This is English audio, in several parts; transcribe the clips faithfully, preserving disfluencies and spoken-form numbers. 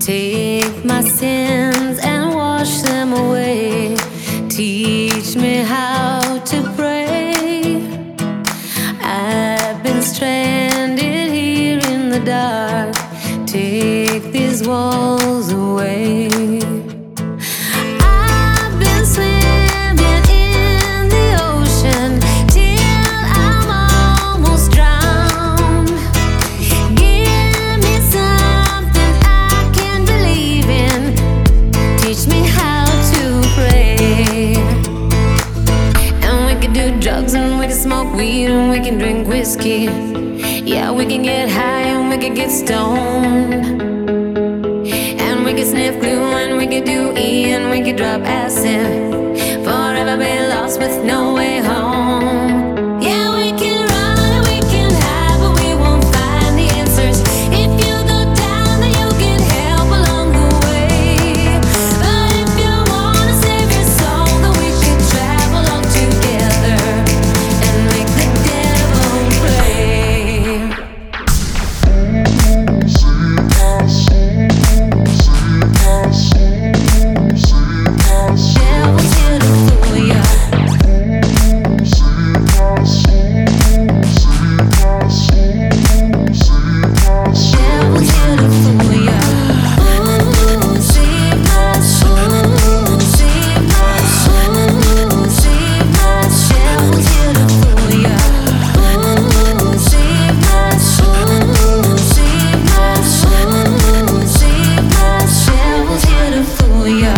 Take my sins and wash them away. Teach me how to pray. I've been stranded here in the dark. Take these walls away. I've been swimming in the ocean till I'm almost drowned. Give me something I can believe in. Teach me how to pray. And we can do drugs and we can smoke weed and we can drink whiskey. Yeah, we can get high and we can get stoned. And we can sniff glue and we can do E and we can drop acid. Forever be lost with no way home. Yeah, we can run and we can hide, but we won't find the answers. If you go down, then you'll get help along the way. But if you wanna save your soul, then we should travel on together and make the devil play. Devil's here to fool ya. Devil's here to fool ya. Ooh, save my soul, save my soul, save my soul. Devil's here to fool ya. Ooh, save my soul, save my soul, save my soul. Devil's here to fool ya.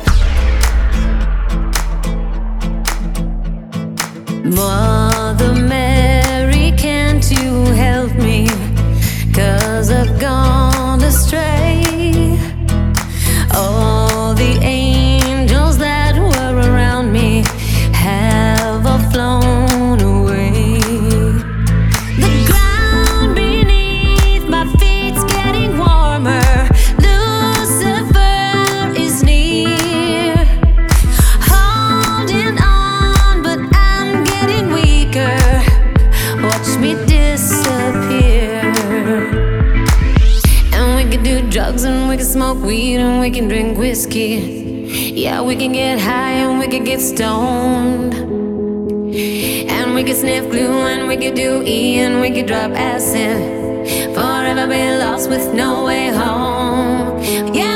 Mother Mary, can't you help me? 'Cause I've gone astray. All the angels that were around me have all flown away. The ground beneath my feet's getting warmer. Lucifer is near. Holding on, but I'm getting weaker. Watch me disappear. And we can do drugs and we can smoke weed and we can drink whiskey. Yeah, we can get high and we can get stoned. And we can sniff glue and we can do E and we can drop acid. Forever be lost with no way home. Yeah.